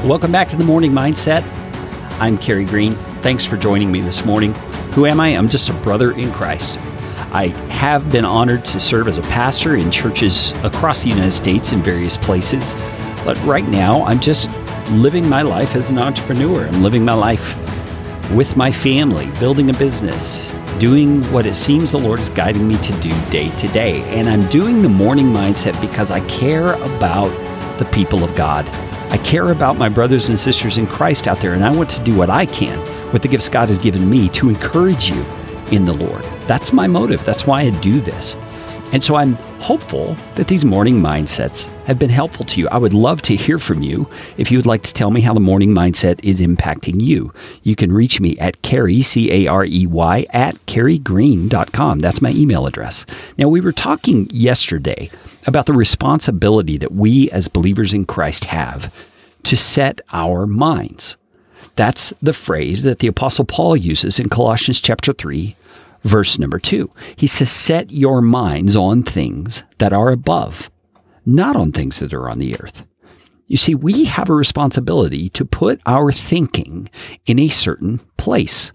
Welcome back to the Morning Mindset. I'm Kerry Green. Thanks for joining me this morning. Who am I? I'm just a brother in Christ. I have been honored to serve as a pastor in churches across the United States in various places. But right now, I'm just living my life as an entrepreneur. I'm living my life with my family, building a business, doing what it seems the Lord is guiding me to do day to day. And I'm doing the Morning Mindset because I care about the people of God. I care about my brothers and sisters in Christ out there, and I want to do what I can with the gifts God has given me to encourage you in the Lord. That's my motive. That's why I do this. And so I'm hopeful that these morning mindsets have been helpful to you. I would love to hear from you. If you would like to tell me how the morning mindset is impacting you, you can reach me at Kerry, C-A-R-E-Y, at kerrygreen.com. That's my email address. Now, we were talking yesterday about the responsibility that we as believers in Christ have to set our minds. That's the phrase that the Apostle Paul uses in Colossians chapter 3, verse number 2. He says, set your minds on things that are above, not on things that are on the earth. You see, we have a responsibility to put our thinking in a certain place.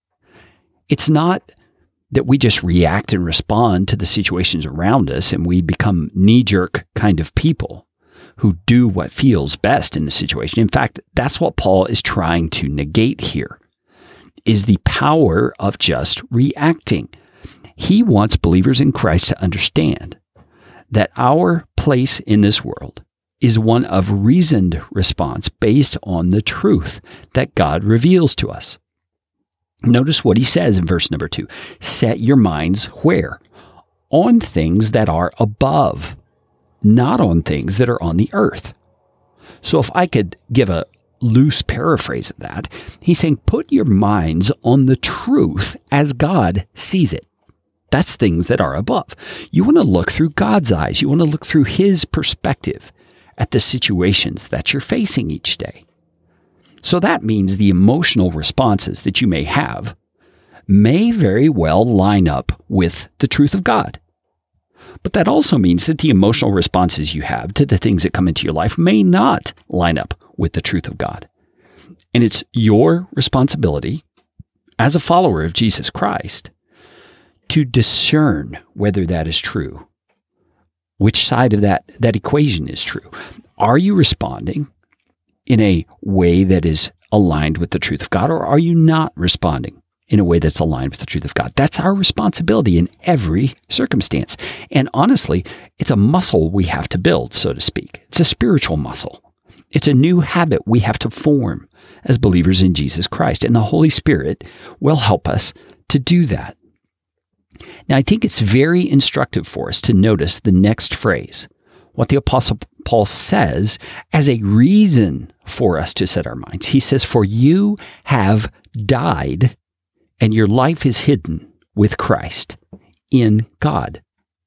It's not that we just react and respond to the situations around us and we become knee-jerk kind of people who do what feels best in the situation. In fact, that's what Paul is trying to negate here, is the power of just reacting. He wants believers in Christ to understand that our place in this world is one of reasoned response based on the truth that God reveals to us. Notice what he says in verse number 2. Set your minds where? On things that are above, not on things that are on the earth. So if I could give a loose paraphrase of that, he's saying, put your minds on the truth as God sees it. That's things that are above. You want to look through God's eyes. You want to look through his perspective at the situations that you're facing each day. So that means the emotional responses that you may have may very well line up with the truth of God. But that also means that the emotional responses you have to the things that come into your life may not line up with the truth of God. And it's your responsibility as a follower of Jesus Christ to discern whether that is true. Which side of that equation is true? Are you responding in a way that is aligned with the truth of God, or are you not responding in a way that's aligned with the truth of God? That's our responsibility in every circumstance. And honestly, it's a muscle we have to build, so to speak. It's a spiritual muscle. It's a new habit we have to form as believers in Jesus Christ. And the Holy Spirit will help us to do that. Now, I think it's very instructive for us to notice the next phrase, what the Apostle Paul says as a reason for us to set our minds. He says, for you have died, and your life is hidden with Christ in God.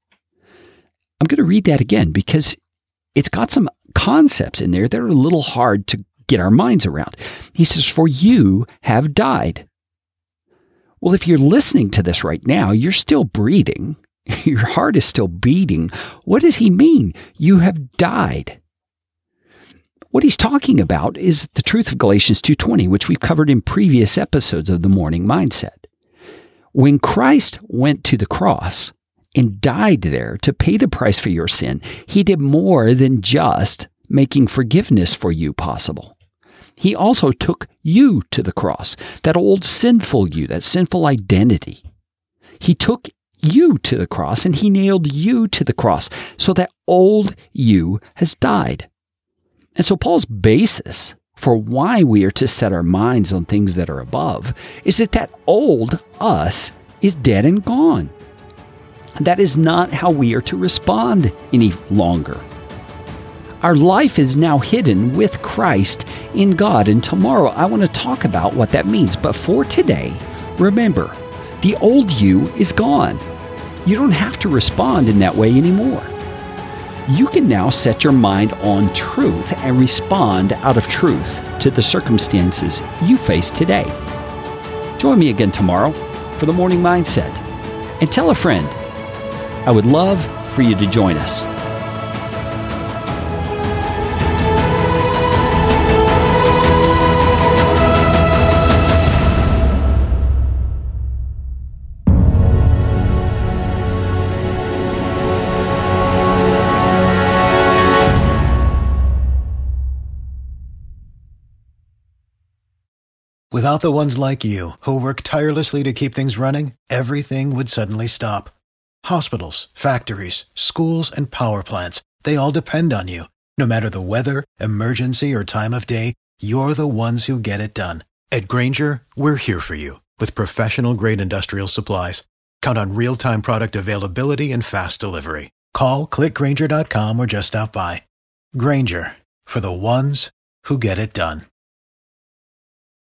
I'm going to read that again because it's got some concepts in there that are a little hard to get our minds around. He says, for you have died. Well, if you're listening to this right now, you're still breathing. Your heart is still beating. What does he mean? You have died. What he's talking about is the truth of Galatians 2:20, which we've covered in previous episodes of the Morning Mindset. When Christ went to the cross and died there to pay the price for your sin, he did more than just making forgiveness for you possible. He also took you to the cross, that old sinful you, that sinful identity. He took you to the cross and he nailed you to the cross, so that old you has died. And so Paul's basis for why we are to set our minds on things that are above is that old us is dead and gone. That is not how we are to respond any longer. Our life is now hidden with Christ in God, and tomorrow I want to talk about what that means. But for today, remember, the old you is gone. You don't have to respond in that way anymore. You can now set your mind on truth and respond out of truth to the circumstances you face today. Join me again tomorrow for the Morning Mindset. And tell a friend. I would love for you to join us. Without the ones like you, who work tirelessly to keep things running, everything would suddenly stop. Hospitals, factories, schools, and power plants, they all depend on you. No matter the weather, emergency, or time of day, you're the ones who get it done. At Grainger, we're here for you with professional-grade industrial supplies. Count on real-time product availability and fast delivery. Call, click Grainger.com, or just stop by. Grainger, for the ones who get it done.